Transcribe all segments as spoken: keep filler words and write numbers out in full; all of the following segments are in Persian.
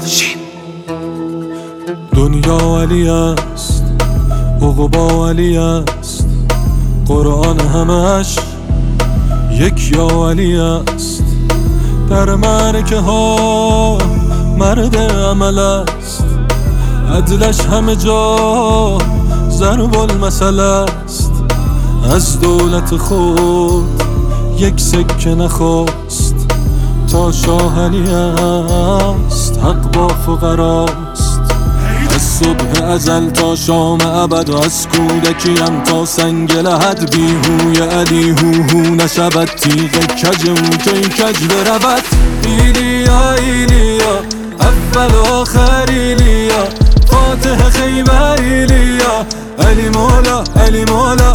شین. دنیا علی است، عقبا علی است، قرآن همش یک یا علی است. در معرکه ها مرد عمل است، عدلش همه جا ضرب المثل است. از دولت خود یک سکه نخواست، تا شاه علی است، حق با فقراست. از صبح ازل تا شام ابد و از کودکیم تا سنگ لحد، بیهوی علی هو هو نشود، تیغ کج او کی کج برود. ایلیا ایلیا اول و آخر ایلیا، فاتح خیبر ایلیا، علی مولا علی مولا.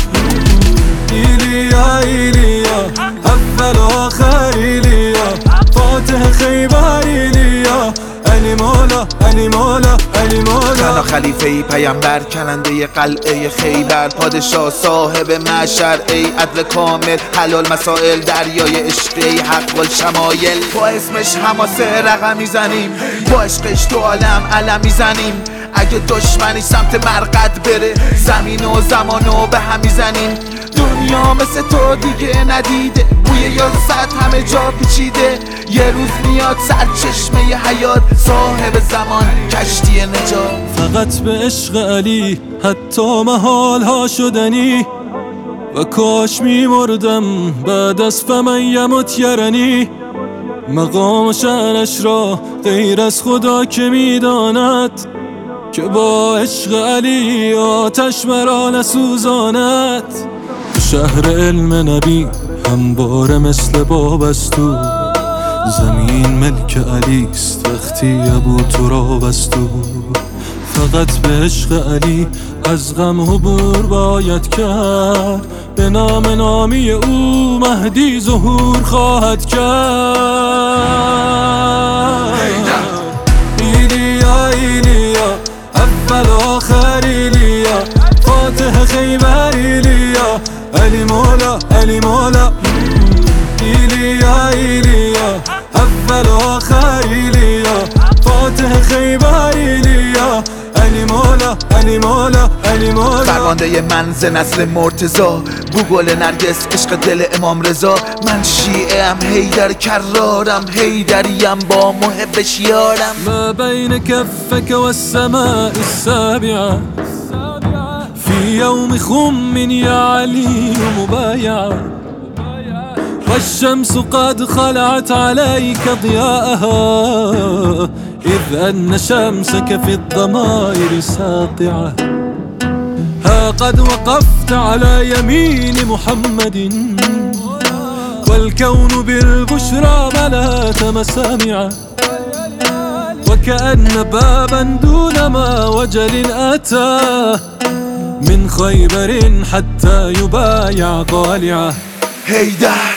ایلیا ایلیا اول و آخر ایلیا، فاتح خیبر ایلیا، علی مولا علی مولا علی مولا. تنها خلیفه ای پیامبر، کننده قلعه خیبر، پادشاه صاحب معشر، ای عدل کامل، حلال مسائل، دریای عشقی حق و شمایل. با اسمش حماسه رقم میزنیم، با عشقش تو عالم علم میزنیم. اگه دشمنی سمت مرقد بره، زمین و زمانو به هم میزنیم. دنیا مثل تو دیگه ندیده، بوی یاست همه جا پیچیده. یه روز میاد سرچشمه حیات، صاحب زمان کشتی نجات. فقط به عشق علی حتی محال ها شدنی، و کاش میمردم بعد از فمن یمت یرنی. مقام شأنش را غیر از خدا که میداند، که با عشق علی آتش مرا نسوزاند. شهر علم نبی همواره مثل بابستو، زمین ملک علیست وقتی ابو تراب است. فقط به عشق علی از غم عبور باید کرد، به نام نامی او مهدی ظهور خواهد کرد. ایلیا ایلیا اول و آخر ایلیا، فاتح خیبر ایلیا، علی مولا علی مولا. ایلیا ایلیا اول و آخر ایلیا، فاتح خیبر ایلیا، علی مولا علی مولا علی مولا. فرمانده من ز نسل مرتضا، بو گل نرگس عشق دل امام رضا. من شیعه ام حیدر کرارم، حیدریم با محبش یارم. ما بین کفک و السماء السابعه، في يوم خم يا علي مبايعة، والشمس قد خلعت عليك ضياءها، إذ أن شمسك في الضمائر ساطعة. ها قد وقفت على يمين محمد، والكون بالبشرى ملأت مسامعه، وكأن بابا دون ما وجل أتاه، من خيبر حتى يبايع طالعه. حیدر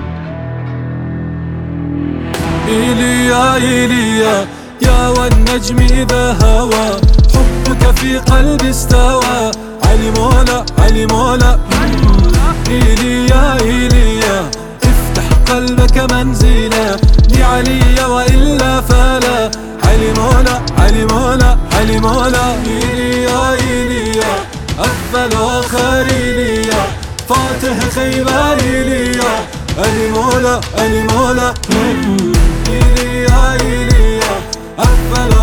إيليا إيليا يا والنجم إذا هوى، حبك في قلبي استوى، علي مولا علي مولا. إيليا إيليا افتح قلبك منزلا لعلي وإلا فلا، علي مولا علي مولا علي مولا. إيليا إيليا أول وآخر إيليا، فاتح خيبر إيليا، علي مولا علي مولا. إيليا إيليا أول